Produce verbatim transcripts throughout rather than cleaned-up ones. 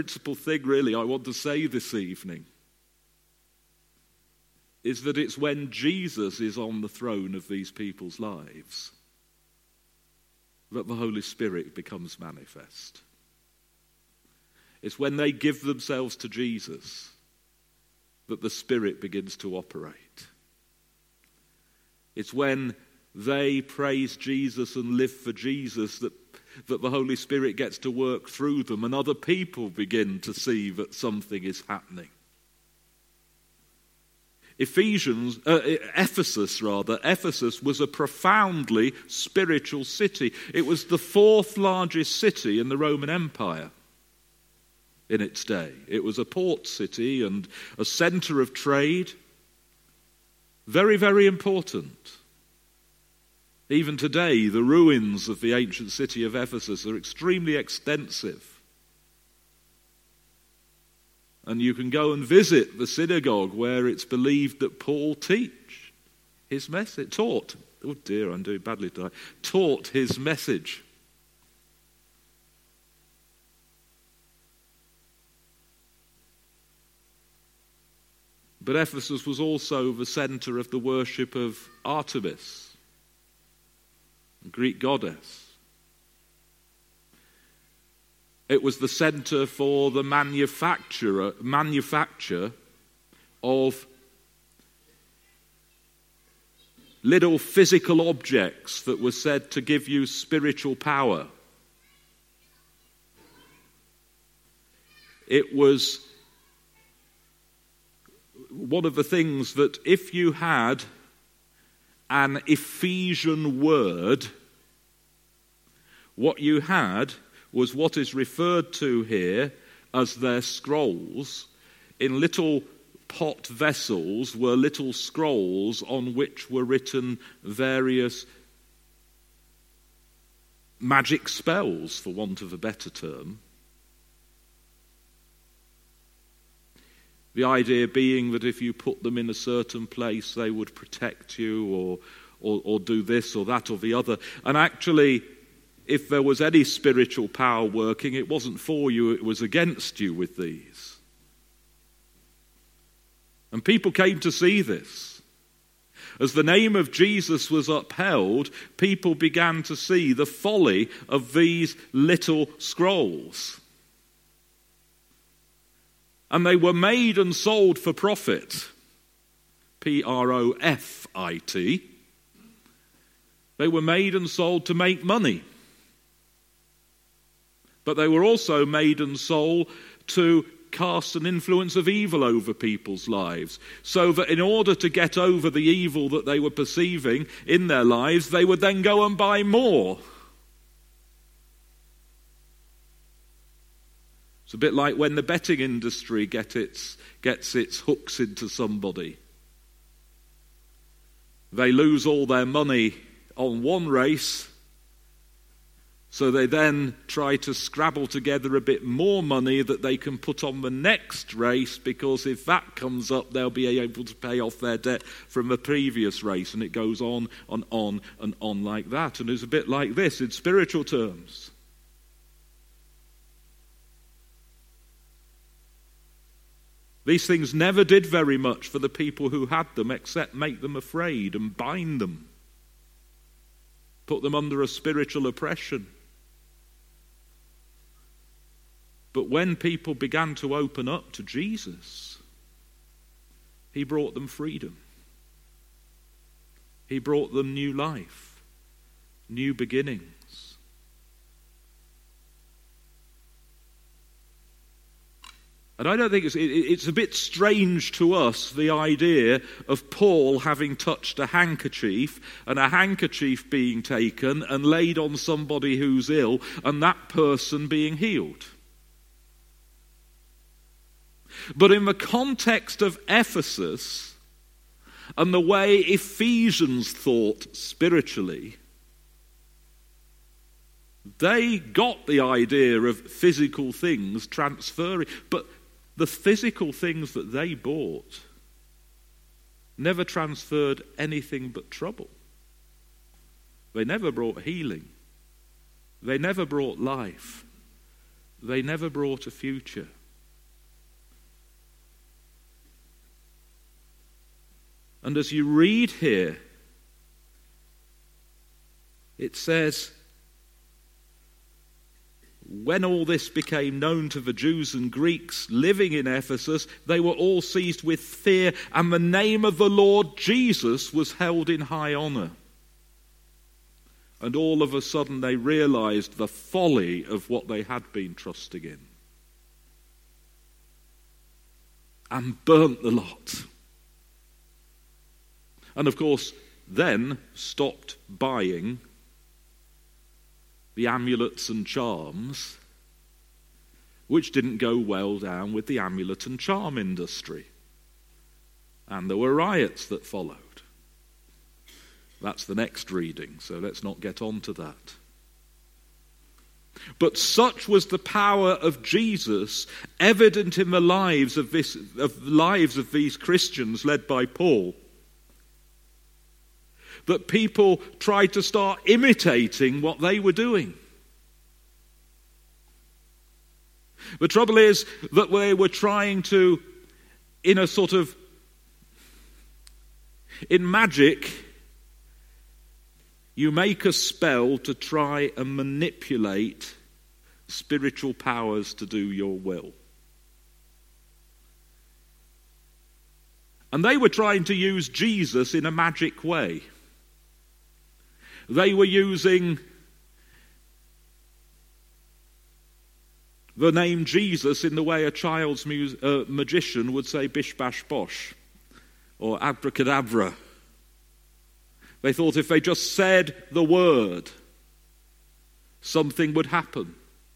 principal thing really I want to say this evening is that it's when Jesus is on the throne of these people's lives that the Holy Spirit becomes manifest. It's when they give themselves to Jesus that the Spirit begins to operate. It's when they praise Jesus and live for Jesus that, that the Holy Spirit gets to work through them and other people begin to see that something is happening. Ephesians, uh, Ephesus rather, Ephesus was a profoundly spiritual city. It was the fourth largest city in the Roman Empire in its day. It was a port city and a centre of trade. Very, very important. Even today, the ruins of the ancient city of Ephesus are extremely extensive. And you can go and visit the synagogue where it's believed that Paul teach his message, taught, oh dear, I'm doing badly tonight, taught his message. But Ephesus was also the centre of the worship of Artemis, a Greek goddess. It was the centre for the manufacturer, manufacture of little physical objects that were said to give you spiritual power. It was one of the things that if you had an Ephesian word, what you had was what is referred to here as their scrolls. In little pot vessels were little scrolls on which were written various magic spells, for want of a better term. The idea being that if you put them in a certain place, they would protect you or, or, or do this or that or the other. And actually, if there was any spiritual power working, it wasn't for you, it was against you with these. And people came to see this. As the name of Jesus was upheld, people began to see the folly of these little scrolls. And they were made and sold for profit. P R O F I T. They were made and sold to make money. But they were also made and sold to cast an influence of evil over people's lives. So that in order to get over the evil that they were perceiving in their lives, they would then go and buy more. It's a bit like when the betting industry get its, gets its hooks into somebody. They lose all their money on one race, so they then try to scrabble together a bit more money that they can put on the next race, because if that comes up, they'll be able to pay off their debt from the previous race. And it goes on and on and on like that. And it's a bit like this in spiritual terms. These things never did very much for the people who had them except make them afraid and bind them, put them under a spiritual oppression. But when people began to open up to Jesus, he brought them freedom. He brought them new life, new beginnings. And I don't think it's, it's a bit strange to us, the idea of Paul having touched a handkerchief and a handkerchief being taken and laid on somebody who's ill and that person being healed. But in the context of Ephesus and the way Ephesians thought spiritually, they got the idea of physical things transferring, but the physical things that they bought never transferred anything but trouble. They never brought healing. They never brought life. they never brought a future. And as you read here, it says, when all this became known to the Jews and Greeks living in Ephesus, they were all seized with fear, and the name of the Lord Jesus was held in high honor. And all of a sudden they realized the folly of what they had been trusting in, and burnt the lot. And of course, then stopped buying the amulets and charms, which didn't go well down with the amulet and charm industry. And there were riots that followed. That's the next reading, so let's not get on to that. But such was the power of Jesus, evident in the lives of this of lives of these Christians led by Paul, that people tried to start imitating what they were doing. The trouble is that they were trying to, in a sort of, in magic, you make a spell to try and manipulate spiritual powers to do your will. And they were trying to use Jesus in a magic way. They were using the name Jesus in the way a child's mu- uh, magician would say bish bash bosh or abracadabra. They thought if they just said the word, something would happen.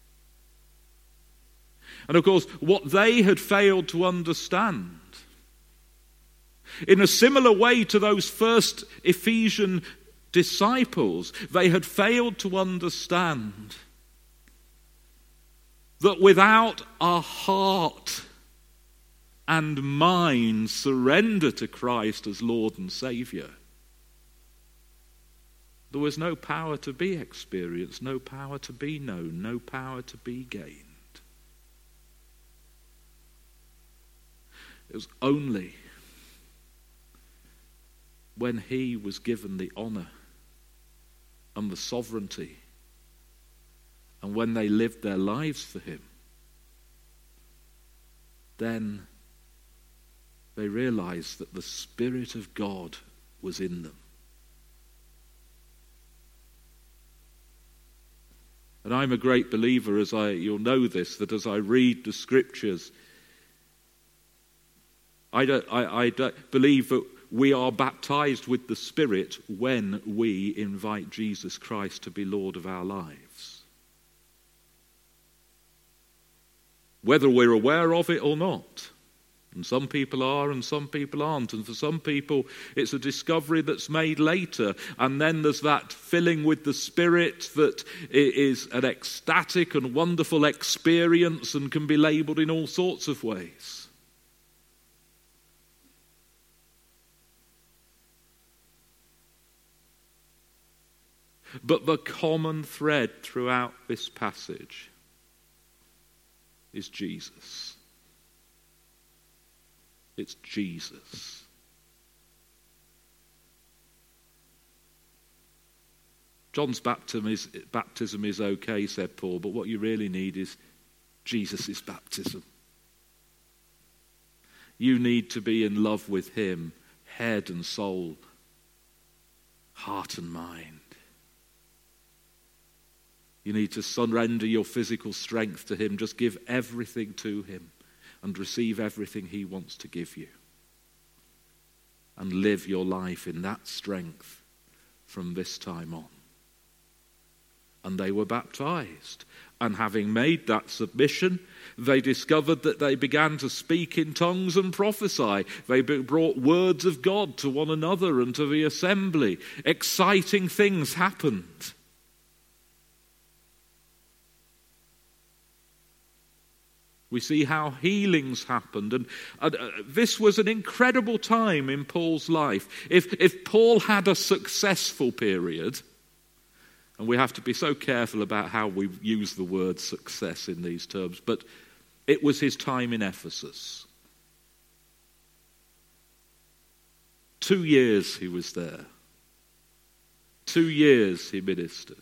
And of course, what they had failed to understand, in a similar way to those first Ephesian disciples, they had failed to understand that without a heart and mind surrender to Christ as Lord and Saviour, there was no power to be experienced, no power to be known, no power to be gained. It was only when he was given the honour and the sovereignty, and when they lived their lives for him, then they realized that the Spirit of God was in them. And I'm a great believer, as I you'll know this, that as I read the Scriptures, I don't, I, I don't believe that we are baptized with the Spirit when we invite Jesus Christ to be Lord of our lives. Whether we're aware of it or not. And some people are and some people aren't. And for some people, it's a discovery that's made later. And then there's that filling with the Spirit that is an ecstatic and wonderful experience and can be labelled in all sorts of ways. But the common thread throughout this passage is Jesus. It's Jesus. John's baptism is, baptism is okay, said Paul, but what you really need is Jesus' baptism. You need to be in love with him, head and soul, heart and mind. You need to surrender your physical strength to him. Just give everything to him and receive everything he wants to give you. And live your life in that strength from this time on. And they were baptized. And having made that submission, they discovered that they began to speak in tongues and prophesy. They brought words of God to one another and to the assembly. Exciting things happened. We see how healings happened. And uh, this was an incredible time in Paul's life. If, if Paul had a successful period, And we have to be so careful about how we use the word success in these terms. But it was his time in Ephesus. Two years he was there. Two years he ministered.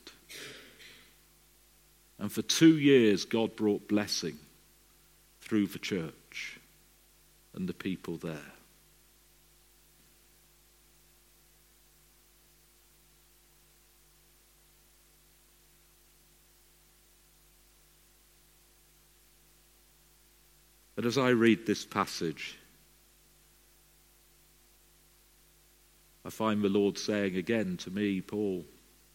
And for two years God brought blessing through the church and the people there. But as I read this passage, I find the Lord saying again to me, Paul,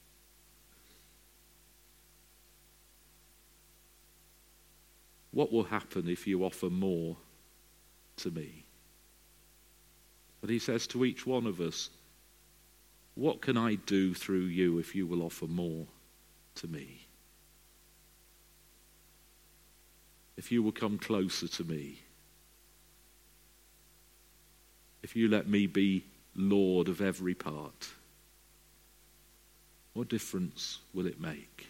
what will happen if you offer more to me? But he says to each one of us, what can I do through you if you will offer more to me? If you will come closer to me, if you let me be Lord of every part, what difference will it make?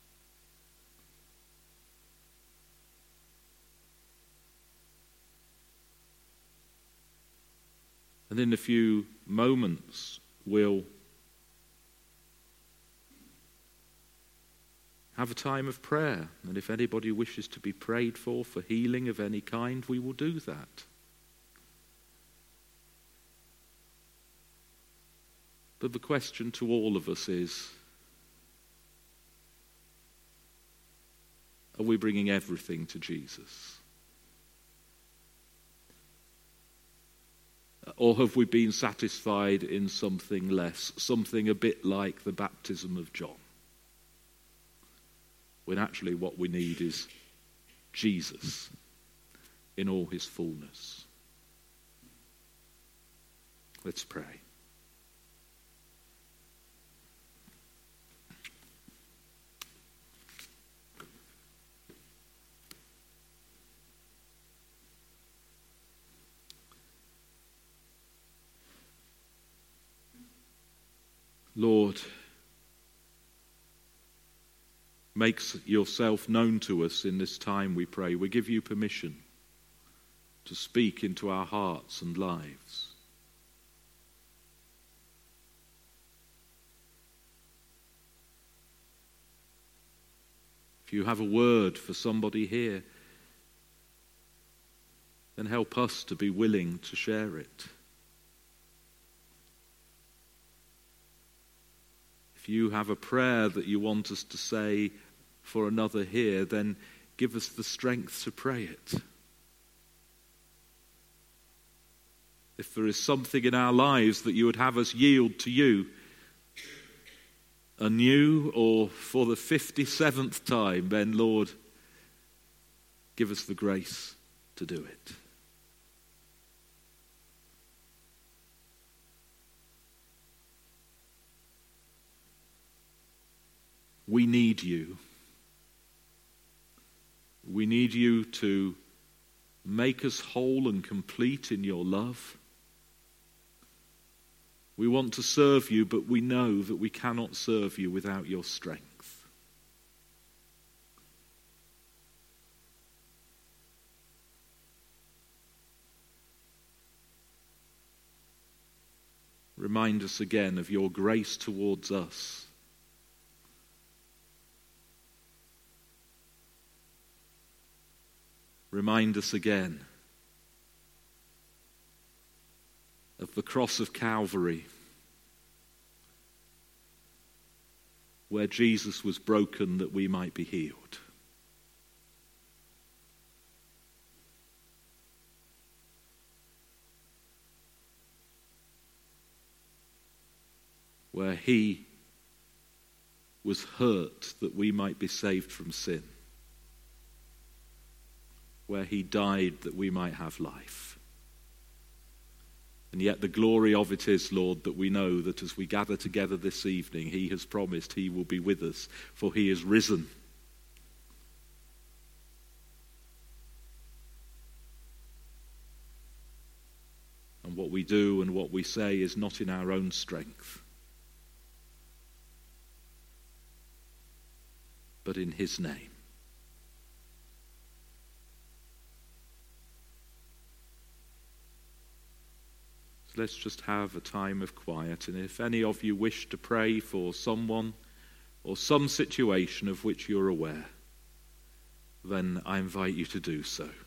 And in a few moments, we'll have a time of prayer. And if anybody wishes to be prayed for, for healing of any kind, we will do that. But the question to all of us is, are we bringing everything to Jesus? Or have we been satisfied in something less, something a bit like the baptism of John? When actually what we need is Jesus in all his fullness. Let's pray. Lord, make yourself known to us in this time, we pray. We give you permission to speak into our hearts and lives. If you have a word for somebody here, then help us to be willing to share it. If you have a prayer that you want us to say for another here, then give us the strength to pray it. If there is something in our lives that you would have us yield to you anew or for the fifty-seventh time, then Lord, give us the grace to do it. We need you. We need you to make us whole and complete in your love. We want to serve you, but we know that we cannot serve you without your strength. Remind us again of your grace towards us. Remind us again of the cross of Calvary, where Jesus was broken that we might be healed. Where he was hurt that we might be saved from sin. Where he died that we might have life. And yet the glory of it is, Lord, that we know that as we gather together this evening, he has promised he will be with us, for he is risen. And what we do and what we say is not in our own strength. but in his name. So let's just have a time of quiet, and if any of you wish to pray for someone or some situation of which you're aware, then I invite you to do so.